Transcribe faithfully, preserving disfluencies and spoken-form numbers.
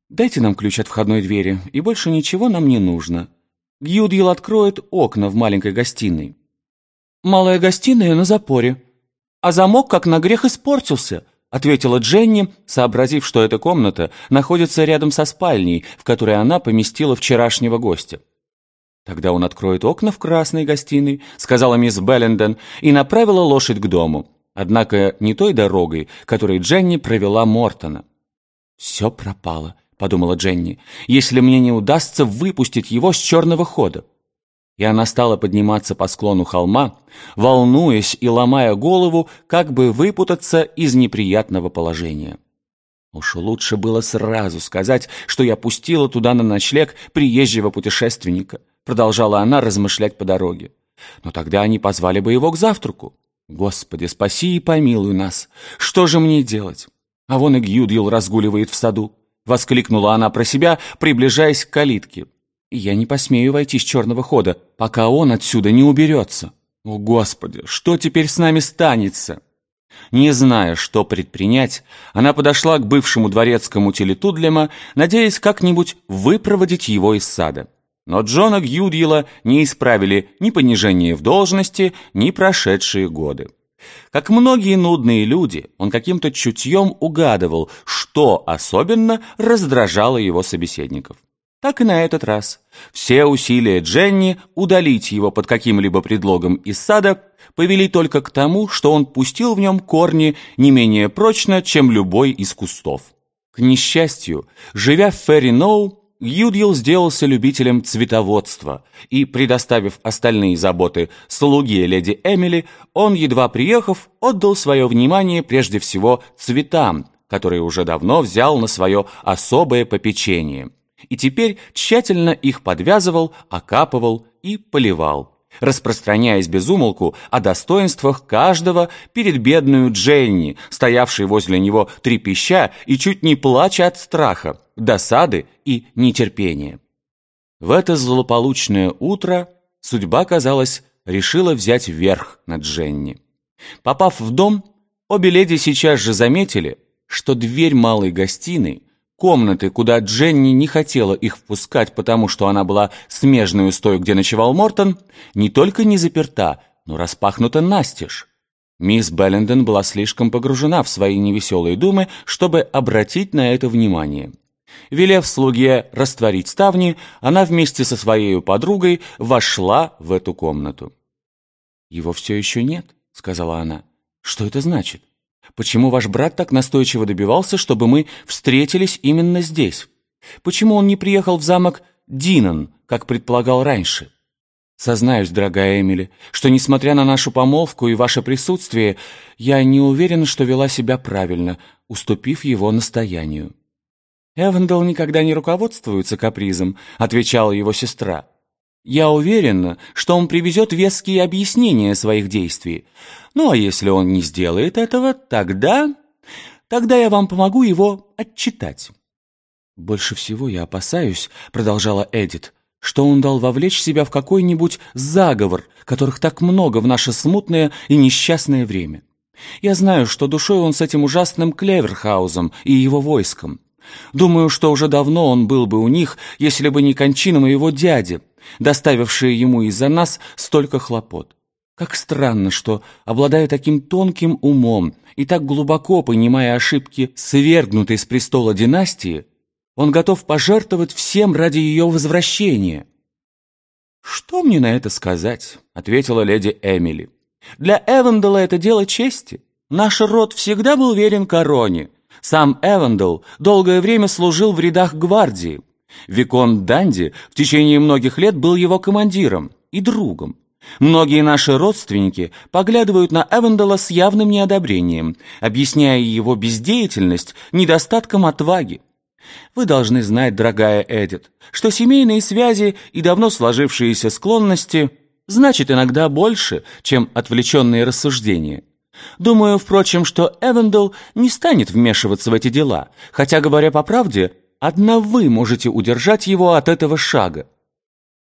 Дайте нам ключ от входной двери, и больше ничего нам не нужно. Гьюдьел откроет окна в маленькой гостиной. Малая гостиная на запоре. А замок как на грех испортился, ответила Дженни, сообразив, что эта комната находится рядом со спальней, в которой она поместила вчерашнего гостя. «Тогда он откроет окна в красной гостиной», — сказала мисс Белленден, и направила лошадь к дому, однако не той дорогой, которой Дженни провела Мортона. «Все пропало», — подумала Дженни, «если мне не удастся выпустить его с черного хода». И она стала подниматься по склону холма, волнуясь и ломая голову, как бы выпутаться из неприятного положения. Уж лучше было сразу сказать, что я пустила туда на ночлег приезжего путешественника, продолжала она размышлять по дороге. Но тогда они позвали бы его к завтраку. Господи, спаси и помилуй нас! Что же мне делать? А вон и Гьюдьел разгуливает в саду, воскликнула она про себя, приближаясь к калитке. Я не посмею войти с черного хода, пока он отсюда не уберется. О, Господи, что теперь с нами станется? Не зная, что предпринять, она подошла к бывшему дворецкому Тилетудлема, надеясь как-нибудь выпроводить его из сада. Но Джона Гьюдьела не исправили ни понижение в должности, ни прошедшие годы. Как многие нудные люди, он каким-то чутьем угадывал, что особенно раздражало его собеседников. Так и на этот раз. Все усилия Дженни удалить его под каким-либо предлогом из сада повели только к тому, что он пустил в нем корни не менее прочно, чем любой из кустов. К несчастью, живя в Ферри-Ноу, Гьюдьел сделался любителем цветоводства, и, предоставив остальные заботы слуге леди Эмили, он, едва приехав, отдал свое внимание прежде всего цветам, которые уже давно взял на свое особое попечение. И теперь тщательно их подвязывал, окапывал и поливал, распространяясь без умолку о достоинствах каждого перед бедную Дженни, стоявшей возле него трепеща и чуть не плача от страха, досады и нетерпения. В это злополучное утро судьба, казалось, решила взять верх над Дженни. Попав в дом, обе леди сейчас же заметили, что дверь малой гостиной, комнаты, куда Дженни не хотела их впускать, потому что она была смежной с той, где ночевал Мортон, не только не заперта, но распахнута настежь. Мисс Белленден была слишком погружена в свои невеселые думы, чтобы обратить на это внимание. Велев слуге растворить ставни, она вместе со своей подругой вошла в эту комнату. «Его все еще нет», — сказала она. «Что это значит? Почему ваш брат так настойчиво добивался, чтобы мы встретились именно здесь? Почему он не приехал в замок Динан, как предполагал раньше? Сознаюсь, дорогая Эмили, что, несмотря на нашу помолвку и ваше присутствие, я не уверена, что вела себя правильно, уступив его настоянию». «Эвендел никогда не руководствуется капризом», — отвечала его сестра. «Я уверена, что он привезет веские объяснения своих действий. Ну, а если он не сделает этого, тогда... Тогда я вам помогу его отчитать». «Больше всего я опасаюсь», — продолжала Эдит, «что он дал вовлечь себя в какой-нибудь заговор, которых так много в наше смутное и несчастное время. Я знаю, что душой он с этим ужасным Клеверхаузом и его войском. Думаю, что уже давно он был бы у них, если бы не кончина моего дяди, доставившая ему из-за нас столько хлопот. Как странно, что, обладая таким тонким умом и так глубоко понимая ошибки свергнутой с престола династии, он готов пожертвовать всем ради ее возвращения». «Что мне на это сказать?» — ответила леди Эмили. «Для Эвендела это дело чести. Наш род всегда был верен короне. Сам Эвендел долгое время служил в рядах гвардии. Виконт Данди в течение многих лет был его командиром и другом. Многие наши родственники поглядывают на Эвендела с явным неодобрением, объясняя его бездеятельность недостатком отваги. Вы должны знать, дорогая Эдит, что семейные связи и давно сложившиеся склонности значат иногда больше, чем отвлеченные рассуждения. Думаю, впрочем, что Эвендел не станет вмешиваться в эти дела, хотя, говоря по правде, одна вы можете удержать его от этого шага.